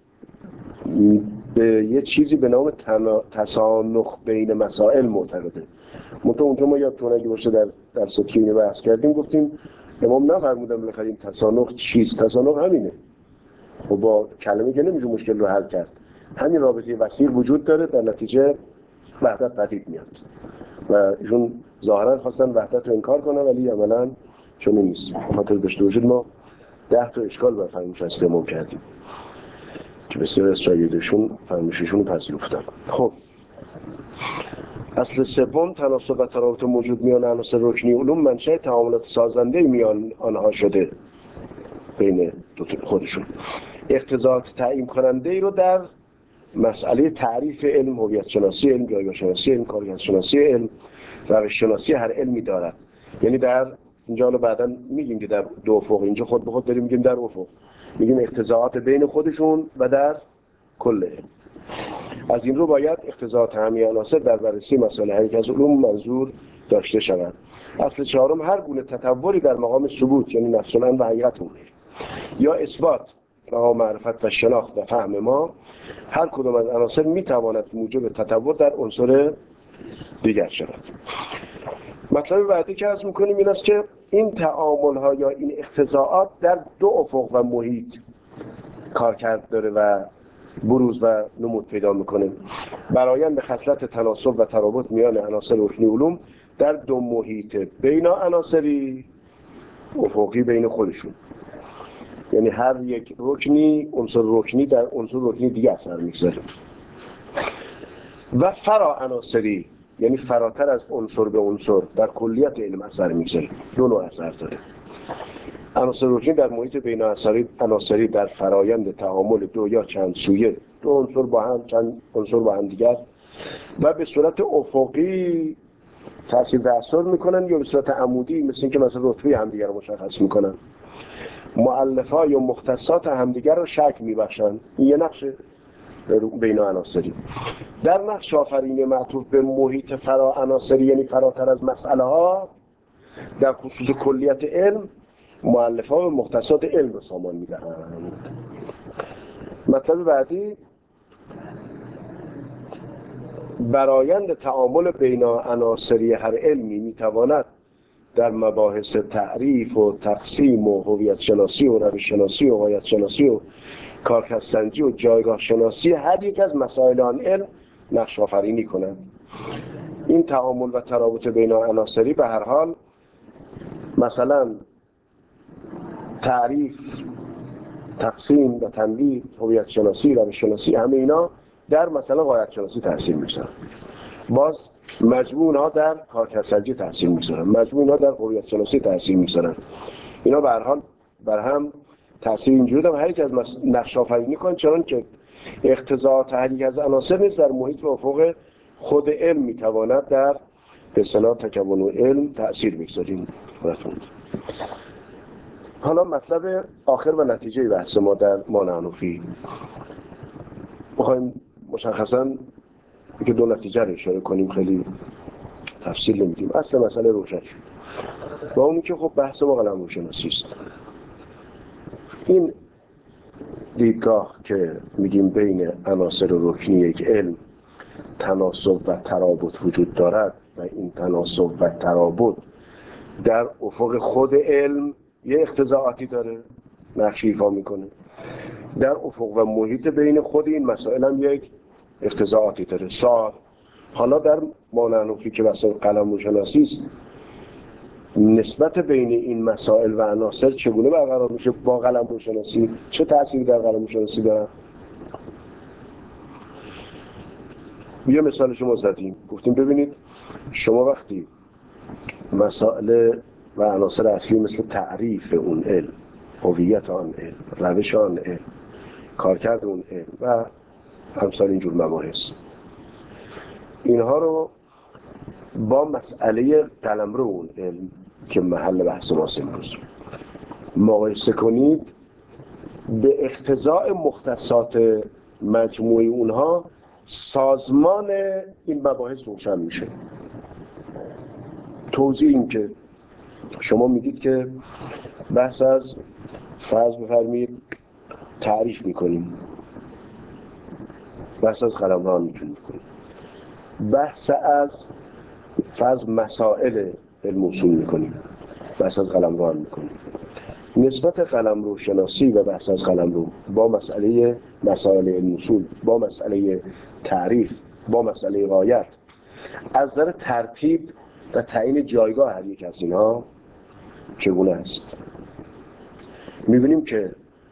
به یه چیزی به نام تسانخ بین مسائل معتقده. منطقه اونجا ما یادتون اگه باشه در درس تیمی بحث کردیم گفتیم امام نفرمودن بالاخره این تسانخ چیست. تسانخ همینه. و با کلمه که نمیشه مشکل رو حل کرد. همین رابطه وسیع وجود داره، در نتیجه وحدت پدید میاد. و ایشون ظاهرا خواستن وحدت رو انکار کنن، ولی عملا چون نیست. خاطر داشته وجود ما ده تا اشکال بر فرمایش استمام کردیم که بسیار از شاگردشون فرمایششون رو پذیرفتن. خب اصل سوم تناسب و ترابط موجود میان عناصر رکنی علوم منشأ تعاملات سازنده میان آنها شده بین دو خودشون. اقتضاعات تعیین کننده ای رو در مسئله تعریف علم، هویت شناسی علم، جایگاه شناسی علم، کارکرد شناسی علم، روش شناسی هر علمی دارد. یعنی در اینجا حالا بعداً میگیم که در دو افق، اینجا خود به خود داریم میگیم در افق، میگیم اقتضاعات بین خودشون و در کل علم. از این رو باید اقتضاعات همه عناصر در بررسی مسائل هر یک از علوم منظور داشته شود. اصل چهارم هر گونه تطوری در مقام ثبوت، یعنی نفس الامر و حقیقت امور، یا اثبات مقام معرفت و شناخت و فهم ما، هر کدام از عناصر میتواند موجب تطور در عنصر دیگر شود. مطلب بعدی که عرض میکنیم این است که این تعامل ها یا این اقتضاعات در دو افق و محیط کارکرد داره و بروز و نمود پیدا میکنه. برآیند خصلت تناسب و ترابط میان عناصر رکنی علوم در دو محیط بین عناصری افقی بین خودشون، یعنی هر یک رکنی عنصر رکنی در عنصر رکنی دیگه اثر میگذاره. و فرا عناصری، یعنی فراتر از عنصر به عنصر در کلیت علم اثر میگذاره. دو نوع اثر داره. عناصر رکنی در محیط بین عناصری در فرایند تعامل دو یا چند سویه، دو عنصر با هم، چند عنصر با هم دیگر، و به صورت افقی تأثیر تأثیر میکنن یا به صورت عمودی، مثل اینکه مثلا رتبه همدیگر رو مشخص میکنن، مؤلفه‌ها یا مختصات همدیگر رو شکل میبخشن. این یه نقش بین عناصری. در نقش آفرینی معطوف به محیط فرا عناصری، یعنی فراتر از مسئله ها، در خصوص کلیت علم مؤلفه‌ها و مختصات علم رو سامان میدهند. مطلب بعدی برآیند تعامل بین عناصری هر علمی میتواند در مباحث تعریف و تقسیم و هویت شناسی و روش شناسی و غایت شناسی و کارکردسنجی و جایگاه شناسی هر یک از مسائل آن علم نقش آفرینی کنند. این تعامل و ترابط بین عناصری به هر حال مثلا تعریف، تقسیم و تنویع، هویت شناسی، روش شناسی، همه اینا در مثلا غایت شناسی تاثیر میگذارن. باز مجموع اینها در کارکردسنجی تاثیر میگذارن، مجموع اینها در هویت شناسی تاثیر میگذارن. اینا به هر حال بر هم تاثیر اینجوری دارن هر یک از نقش آفرینی کنن، چون که اقتضاعات هر یک از عناصر نیست در محیط و افق خود علم میتواند در به اصطلاح تکون علم تاثیر بگذاریم. حالا مطلب آخر و نتیجه بحث ما در مانعنفی میخوایم مشخصاً که دو نتیجه رو اشاره کنیم، خیلی تفصیل نمیدیم. اصل مسئله روشن شد و اونی که خب بحث ما قلمروشناسی است. این دیدگاه که میگیم بین عناصر رکنی یک علم تناسب و ترابط وجود دارد و این تناسب و ترابط در افق خود علم یه اقتضاعاتی داره، نقش ایفا میکنه، در افق و محیط بین خود این مسائل هم یک اقتضاعاتی داره. سوال حالا در مانعنفی که مثلا قلمروشناسی است، نسبت بین این مسائل و عناصر چگونه برقرار میشه با قلمروشناسی؟ چه تأثیری در قلمروشناسی داره؟ یه مثال شما زدیم، گفتیم ببینید شما وقتی مسائل و عناصر اصلی مثل تعریف اون علم، هویت آن علم، روش آن علم، کارکرد اون علم و همسال اینجور مباحث، اینها رو با مسئله قلمرو اون علم که محل بحث ماست امروز مقایسه کنید، به اقتضاء مختصات مجموعی اونها سازمان این مباحث روشن میشه. توضیح این که شما میگید که بحث از فرض بفرمید تعریف میکنیم، بحث از قلمرو میتونیم کنیم، بحث از فرض مسائل علم اصول میکنیم، بحث از قلمرو هم میکنیم. نسبت قلمرو شناسی و بحث از قلمرو با مسئله مسائل علم اصول، با مسئله تعریف، با مسئله غایت، از نظر ترتیب و تعیین جایگاه هر یک از اینها چگونه است؟ میبینیم که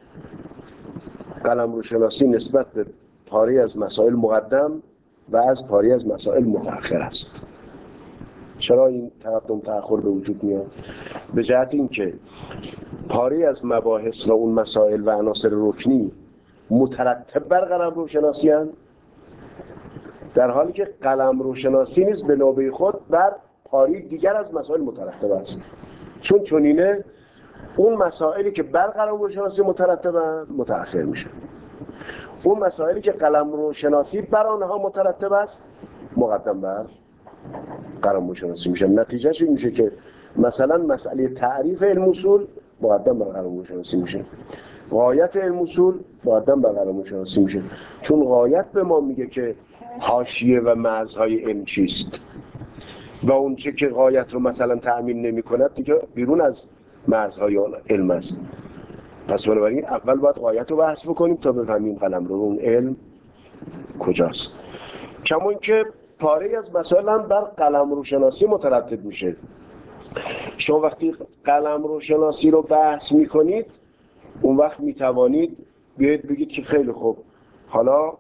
قلمرو شناسی نسبت به پاره از مسائل مقدم و از پاره از مسائل متأخر است. چرا این تقدم تأخر به وجود میاد؟ به جهت اینکه پاره از مباحث و اون مسائل و عناصر رکنی مترتب بر قلمرو شناسی هستند، در حالی که قلمرو شناسی نیز به نوبه خود بر پاره دیگر از مسائل مترتب است. چون چنینه اون مسائلی که بر قلمرو شناسی مترتبند متأخر میشه، اون مسائلی که قلمرو شناسی بر آنها مترتب است مقدم بر قلمرو شناسی میشه. نتیجهش این میشه که مثلا مسئله تعریف علم اصول مقدم بر قلمرو شناسی میشه، غایت علم اصول مقدم بر قلمرو شناسی میشه، چون غایت به ما میگه که حاشیه و مرزهای علم چیست و اون چه که غایت رو مثلا تأمین نمی کند دیگه بیرون از مرزهای علم است. پس بنابراین اول باید غایت رو بحث بکنیم تا بفهمیم قلمرو اون علم کجاست. کما که پاره از مسائل هم بر قلمرو شناسی مترتب میشه. شما وقتی قلمرو شناسی رو بحث میکنید اون وقت میتوانید بیاید بگید که خیلی خوب، حالا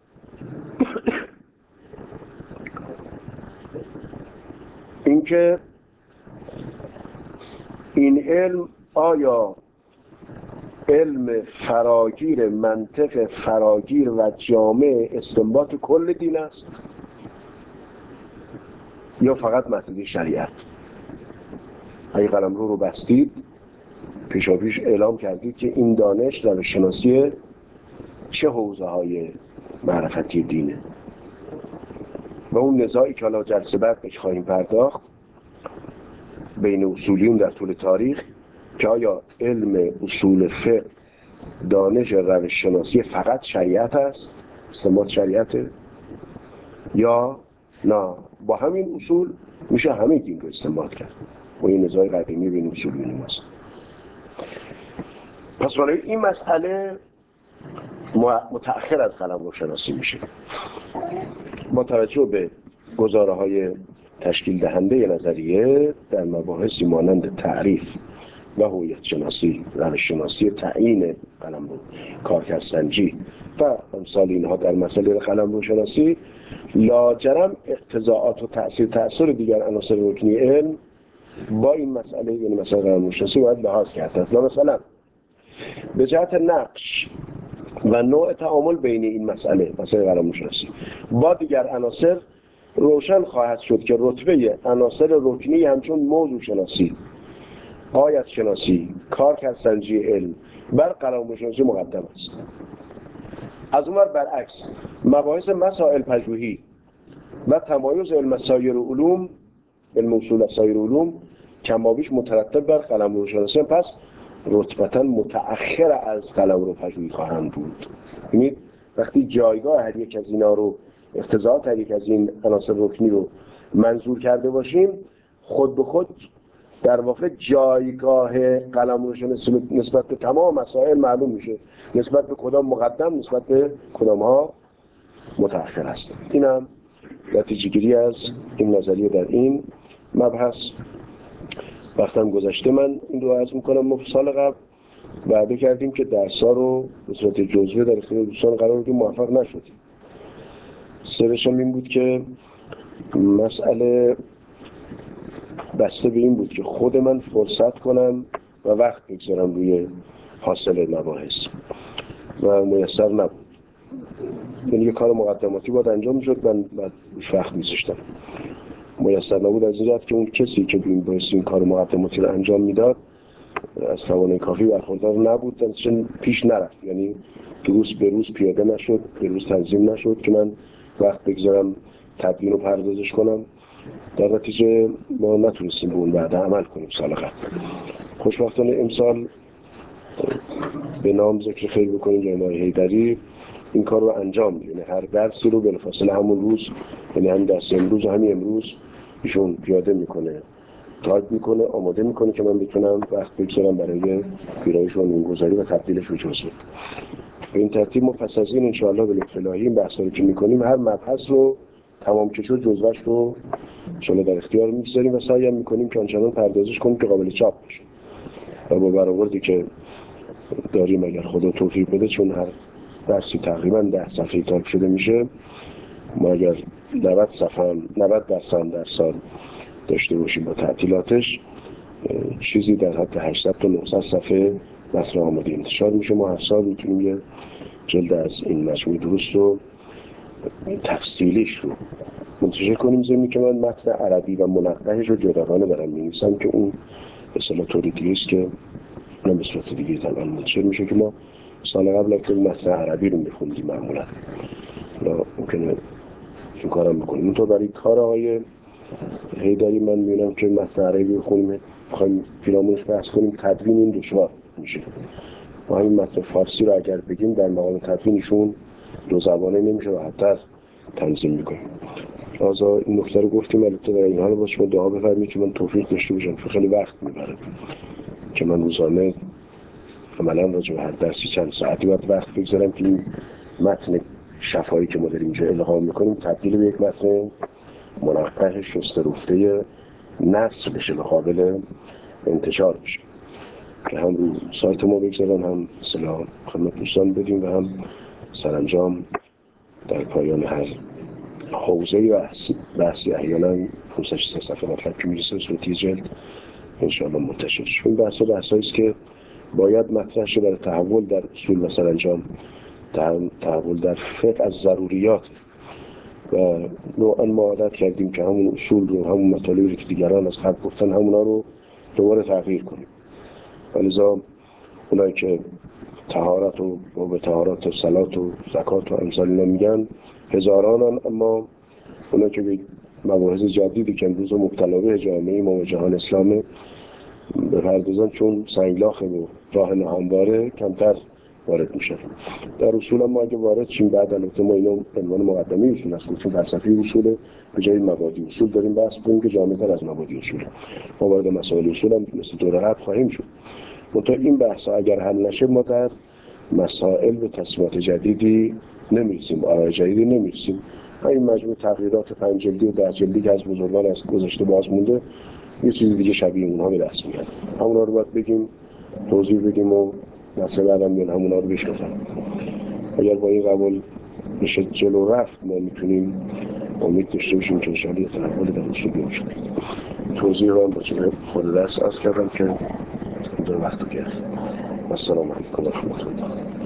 اینکه این علم آیا علم فراگیر منطق فراگیر و جامع استنباط کل دین است یا فقط محدوده شریعت؟ اگه قلمرو رو بستید پیشا پیش اعلام کردید که این دانش روش شناسی چه حوزه های معرفتی دینه و اون نزاعی که حالا جلسه بعد بهش خواهیم پرداخت بین اصولیون در طول تاریخ که آیا علم اصول فقه دانش روش شناسی فقط شریعت است، استنباط شریعته، یا نه با همین اصول میشه همه دین رو استنباط کرد و این نزاع قدیمی بین اصولیون ماست. پس برای این مسئله متأخر از قلمرو شناسی میشه با توجه به گزاره های تشکیل دهنده نظریه در مباحثی مانند تعریف و هویت شناسی، روش شناسی، تعیین قلمرو، کارکردسنجی و امثال اینها در مسائل قلمرو شناسی لاجرم اقتضاعات و تأثیر تأثیر دیگر عناصر رکنی علم با این مسئله یعنی مسئله قلمرو شناسی باید لحاظ کرد. مثلا به جهت نقش و نوع تعامل بین این مسئله مسئله قلمرو شناسی با دیگر عناصر روشن خواهد شد که رتبه عناصر رکنی همچون موضوع شناسی، غایت شناسی، کارکردسنجی علم بر قلمرو شناسی مقدم است. از اون ور برعکس مباحث مسائل پژوهی و تمایز علم سایر علوم، علم اصول سایر علوم کمابیش مترتب بر قلمرو شناسی، پس رتبتا متأخر از قلمرو پژوهی خواهند بود. ببینید وقتی جایگاه هر یک از اینا رو، اقتضاعات هر یک از این عناصر رکنی رو منظور کرده باشیم، خود به خود در واقع جایگاه قلمرو شناسی نسبت به تمام مسائل معلوم میشه، نسبت به کدام مقدم، نسبت به کدام ها متأخر است. این هم نتیجه گیری از این نظریه در این مبحث. وقتم گذشته، من این رو عرض میکنم. ما سال قبل وعده کردیم که درس‌ها رو به صورت جزوه در اختیار دوستان قرار بدیم، موفق نشدیم. سرش هم این بود که مسئله بسته به این بود که خود من فرصت کنم و وقت بگذارم روی حاصل مباحث و میسر نبود. یعنی یه کار مقدماتی باید انجام میشد، من بعد روش وقت میذاشتم، میسر نبود. از این جهت که اون کسی که بین باعث این کار مقدماتی رو انجام میداد از توانای کافی برخوردار نبود، چون پیش نرفت، یعنی روز به روز پیاده نشد، به روز تنظیم نشد که من وقت بگذارم تدوین و پردازش کنم. در نتیجه ما نتونستیم به اون وعده عمل کنیم سال قبل. خوشبختانه امسال به نام ذکر خیر بکنیم جناب حیدری این کار رو انجام میده، یعنی هر درسی رو بلافاصله همون روز، یعنی همین درس امروز همین امروز ایشون پیاده میکنه تایپ میکنه، آماده میکنه که من بتونم وقت بگذارم برای ویرایش و نمونگذاری و تبدیلش به جزوه. به این ترتیب ما پس از این انشاءالله به لطف الهی این بحثا رو که میکنیم هر مبحث رو تمام که شد جزوهش رو انشاءالله در اختیار میگذاریم و سعی هم میکنیم که آنچنان پردازش کنیم که قابل چاپ باشه و با برآوردی که داریم اگر خدا توفیق بده، چون هر درسی تقریبا ده صفحه تایپ شده میشه، ما اگر نود صفحه نود درس هم در سال داشته باشیم با تعطیلاتش، چیزی در حد هشتصد تا نهصد صفحه متن آماده انتشار میشه. ما هر سال میتونیم یه جلد از این مجموعه دروس رو تفصیلیش رو منتشر کنیم، ضمن که من متن عربی و منقحش رو جداگانه دارم می‌نویسم که اون به اصطلاح طوری دیگه است که اون به صورت دیگه طبعا منتشر میشه که ما سال قبل که متن عربی رو میخوندیم معمولا لا ممکنه این کارم بکنیم. اونطور برای کار آقای حیدری من میبینم که متن عربی بخونیم بخوایم پیرامونش بحث کنیم تدوین این دشوار میشه. ما همین متن فارسی رو اگر بگیم در مقام تدوینشون دو زبانه نمیشه راحت‌تر تنظیم میکنیم. لذا این نکته رو گفتیم. البته در این حال باید شما دعا بفرمایید که من توفیق داشته باشم، چون خیلی وقت میبره که من روزانه عملا راجع به هر درسی چند ساعتی باید وقت بگذارم که این متن شفایی که ما داریم اینجا الهام میکنیم تبدیل به یک متن منقح شسته رفته نثر بشه و قابل انتشار بشه که هم رو سایت ما بگذارن، هم اصطلاح خدمت دوستان بدیم و هم سرانجام در پایان هر حوزه‌ای بحثی بحثی احیانا پانصد شصت صفحه مطلب که میرسه به صورت جلد انشاءالله منتشر شد. این بحثا بحثایی است که باید مطرح شه برای تحول در اصول و سرانجام تحول در فقه از ضروریات و نوعا ما عادت کردیم که همون اصول رو، همون مطالبی که دیگران از قبل گفتن همونا رو دوباره تغییر کنیم. ولذا اونایی که طهارت و به طهارت و صلات و زکات و امثال اینا میگن هزارانن، اما اونایی که به مباحث جدیدی که امروز مبتلا به جامعه ما و جهان اسلام بپردازن چون سنگلاخه و راه نهانواره کمتر وارد میشن. در اصول ما اگه وارد شیم بعد البته ما اینو به عنوان مقدمه اصول هست گفتیم فلسفه اصول به جای مبادی اصول داریم بحث کنیم که جامع‌تر از مبادی اصول. ما وارد مسائل اصول هم مثل دوره قبل خواهیم شد. منتها این بحث اگر حل نشه ما در مسائل به تصمیمات جدیدی نمیرسیم، آرای جدیدی نمیرسیم. همین مجموع تغییرات پنج جلدی و ده جلدی که از بزرگان از گذشته باز مونده یه چیز دیگه شبیه اونها به دست میاد. همونا رو باید بگیم، توضیح بدیم و نسل بعدم بیان همونا رو بشنفن. اگر با این قبول بشه جلو رفت ما میتونیم امید داشته باشیم که انشاءالله تحول در اصول میشه. توضیح رو هم با چه خود درس عرض کردم که دو وقت رو گرفت. السلام علیکم و رحمت الله.